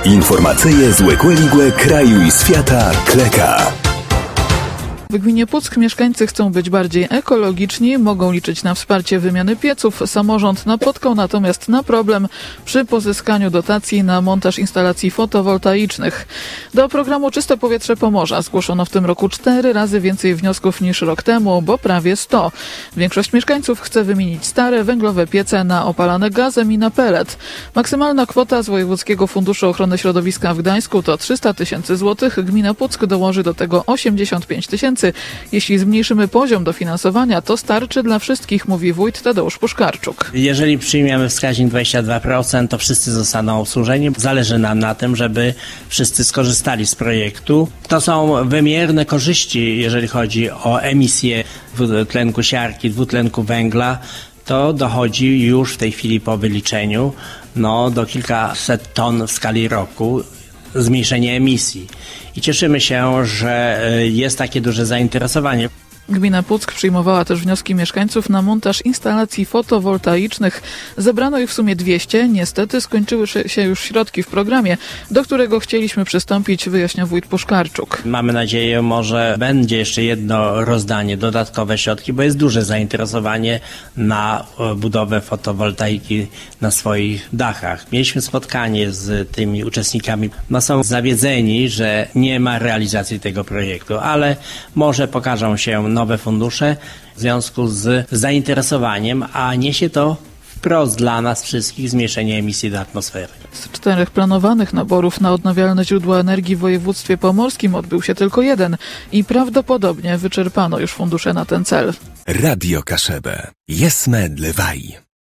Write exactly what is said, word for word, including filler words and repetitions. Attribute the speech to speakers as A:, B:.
A: Informacyje z Łekłe kraju i świata Kleka.
B: W gminie Puck mieszkańcy chcą być bardziej ekologiczni, mogą liczyć na wsparcie wymiany pieców. Samorząd napotkał natomiast na problem przy pozyskaniu dotacji na montaż instalacji fotowoltaicznych. Do programu Czyste Powietrze Pomorza zgłoszono w tym roku cztery razy więcej wniosków niż rok temu, bo prawie sto. Większość mieszkańców chce wymienić stare węglowe piece na opalane gazem i na pelet. Maksymalna kwota z Wojewódzkiego Funduszu Ochrony Środowiska w Gdańsku to trzysta tysięcy złotych. Gmina Puck dołoży do tego osiemdziesiąt pięć tysięcy. Jeśli zmniejszymy poziom dofinansowania, to starczy dla wszystkich, mówi wójt Tadeusz Puszkarczuk.
C: Jeżeli przyjmiemy wskaźnik dwadzieścia dwa procent, to wszyscy zostaną obsłużeni. Zależy nam na tym, żeby wszyscy skorzystali z projektu. To są wymierne korzyści, jeżeli chodzi o emisję dwutlenku siarki, dwutlenku węgla. To dochodzi już w tej chwili po wyliczeniu no, do kilkaset ton w skali roku. Zmniejszenie emisji. I cieszymy się, że jest takie duże zainteresowanie.
B: Gmina Puck przyjmowała też wnioski mieszkańców na montaż instalacji fotowoltaicznych. Zebrano ich w sumie dwieście. Niestety skończyły się już środki w programie, do którego chcieliśmy przystąpić, wyjaśnia wójt Puszkarczuk.
C: Mamy nadzieję, może będzie jeszcze jedno rozdanie, dodatkowe środki, bo jest duże zainteresowanie na budowę fotowoltaiki na swoich dachach. Mieliśmy spotkanie z tymi uczestnikami. No są zawiedzeni, że nie ma realizacji tego projektu, ale może pokażą się nowe fundusze w związku z zainteresowaniem, a niesie to wprost dla nas wszystkich zmniejszenie emisji do atmosfery.
B: Z czterech planowanych naborów na odnawialne źródła energii w województwie pomorskim odbył się tylko jeden i prawdopodobnie wyczerpano już fundusze na ten cel.
A: Radio Kaszebę. Jesme Dlewaj.